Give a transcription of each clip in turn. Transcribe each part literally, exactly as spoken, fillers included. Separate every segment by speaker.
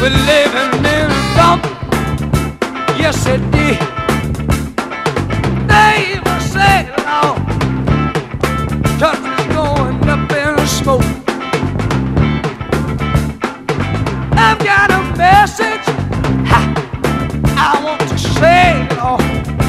Speaker 1: We're living in a dump. Yes, it did. They even say, Lord, country's going up in smoke. I've got a message ha, I want to say, Lord.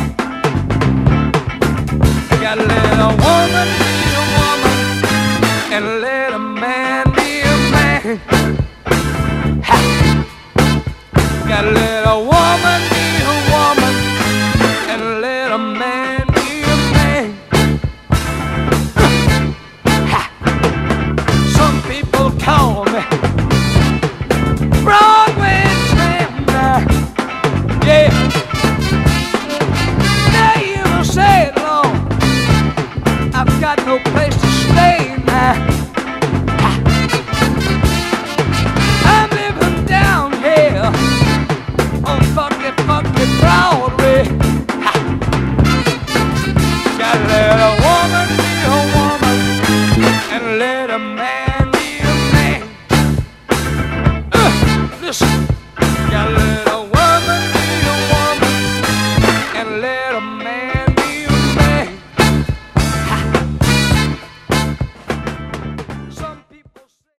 Speaker 1: Gotta let a woman be a woman and let a man be a man. Ha. Gotta let a woman be a woman and let a man be a man. Ha. Some people call me Broadway tramp. Yeah. They even say, Lord, I've got no place